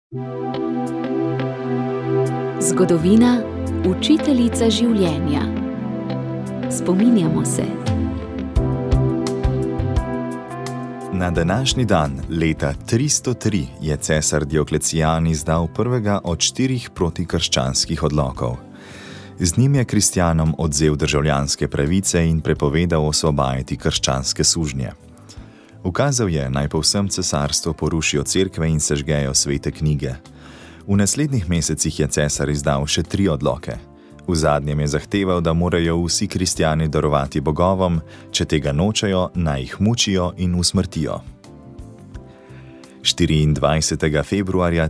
Zgodovina, učiteljica življenja. Spominjamo se. Na današnji dan, leta 303, je cesar Dioklecijan izdal prvega od 4 protikrščanskih odlokov. Z njim je kristjanom odvzel državljanske pravice in prepovedal osvobajati krščanske sužnje. Ukazal je, naj po vsem cesarstvu porušijo cerkve in sežgejo svete knjige. V naslednjih mesecih je cesar izdal še 3 odloke. V zadnjem je zahteval, da morajo vsi kristjani darovati bogovom, če tega nočejo, naj jih mučijo in usmrtijo. 24. februarja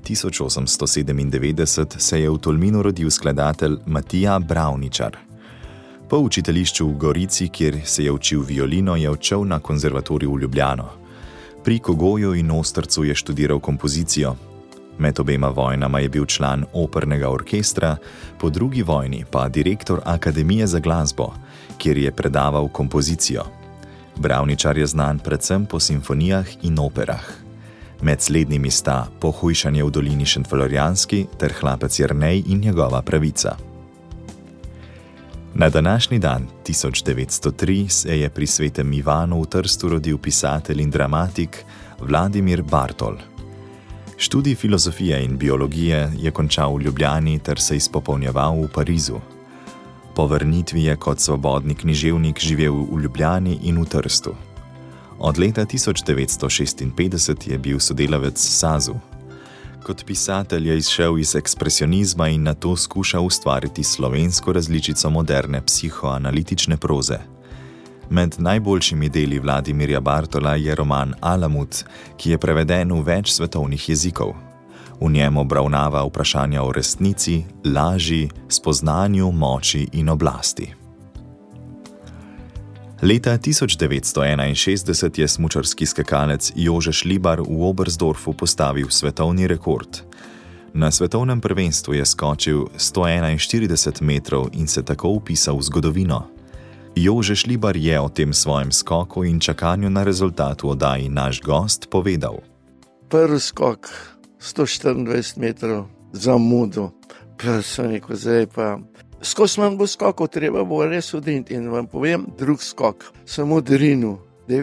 1897 se je v Tolminu rodil skladatelj Matija Bravničar. Po učiteljišču v Gorici, kjer se je učil violino, je odšel na konzervatorij v Ljubljano. Pri Kogoju in Ostrcu je študiral kompozicijo. Med obema vojnama je bil član opernega orkestra, po drugi vojni pa direktor Akademije za glasbo, kjer je predaval kompozicijo. Bravničar je znan predvsem po simfonijah in operah. Med slednjimi sta Pohujšanje v dolini Šentflorjanski ter Hlapec Jernej in njegova pravica. Na današnji dan, 1903, se je pri svetem Ivanu v Trstu rodil pisatelj in dramatik Vladimir Bartol. Študij filozofije in biologije je končal v Ljubljani ter se izpopolnjeval v Parizu. Po vrnitvi je kot svobodni književnik živel v Ljubljani in v Trstu. Od leta 1956 je bil sodelavec Sazu. Kot pisatelj je izšel iz ekspresionizma in nato skušal ustvariti slovensko različico moderne psihoanalitične proze. Med najboljšimi deli Vladimirja Bartola je roman Alamut, ki je preveden v več svetovnih jezikov. V njem obravnava vprašanja o resnici, laži, spoznanju, moči in oblasti. Leta 1961 je smučarski skakalec Jože Šlibar v Oberstdorfu postavil svetovni rekord. Na svetovnem prvenstvu je skočil 141 metrov in se tako vpisal v zgodovino. Jože Šlibar je o tem svojem skoku in čakanju na rezultat v oddaji Naš gost povedal. Prvi skok 124 metrov zamudo, pa sem rekel, zdaj pa skozi manj bo skokov, treba bo res odiniti in vam povem, drug skok, sem odrinil,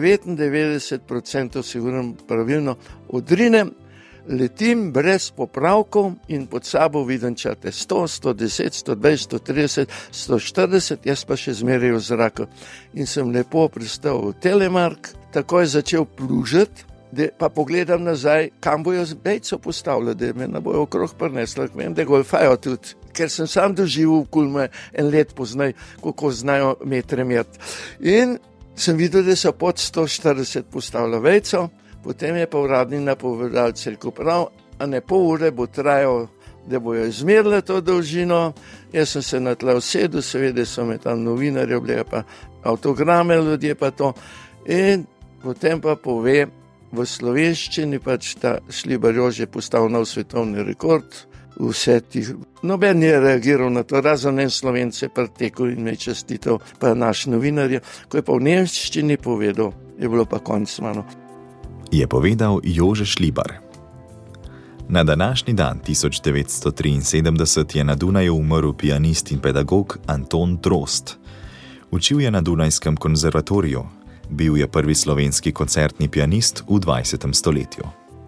99% sigurno pravilno odrinem, letim brez popravkov in pod sabo vidim črte 100, 110, 120, 130, 140, jaz pa še zmeraj v zraku. In sem lepo pristal v Telemark, takoj začel plužiti, pa pogledam nazaj, kam bojo bejco postavili, da me ne bojo okrog prinesli, vem, da golfajo tudi, ker sem sam doživel, kul me en let poznaj, kako znajo metre meriti. In sem videl, da so pod 140 postavili vejco, potem je pa uradni napovedal cerkev prav, a ne pol ure bo trajal, da bojo izmerili to dolžino. Jaz sem se na tle usedel, seveda so me tam novinarji, bile pa avtograme ljudje pa to. In potem pa pove, v slovenščini pač ta Šlibar Jože postavil nov svetovni rekord, vse tih, noben je reagiral na to, razen en Slovenec je pretekel in me čestitev, pa naš novinarje, ko je pa v nemščini povedal, je bilo pa konc mano. Je povedal Jože Šlibar. Na današnji dan 1973 je na Dunaju umrl pianist in pedagog Anton Drost. Učil je na Dunajskem konzervatoriju. Bil je prvi slovenski koncertni pianist v 20. stoletju.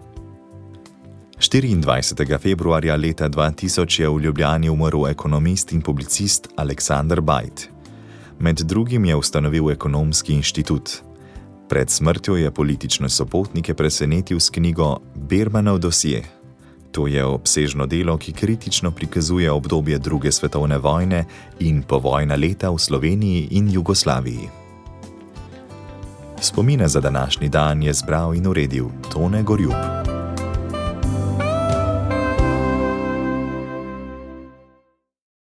24. februarja leta 2000 je v Ljubljani umrl ekonomist in publicist Aleksander Bajt. Med drugim je ustanovil Ekonomski inštitut. Pred smrtjo je politične sopotnike presenetil s knjigo Bermanov dosje. To je obsežno delo, ki kritično prikazuje obdobje druge svetovne vojne in povojna leta v Sloveniji in Jugoslaviji. Spomine za današnji dan je zbral in uredil Tone Gorjup.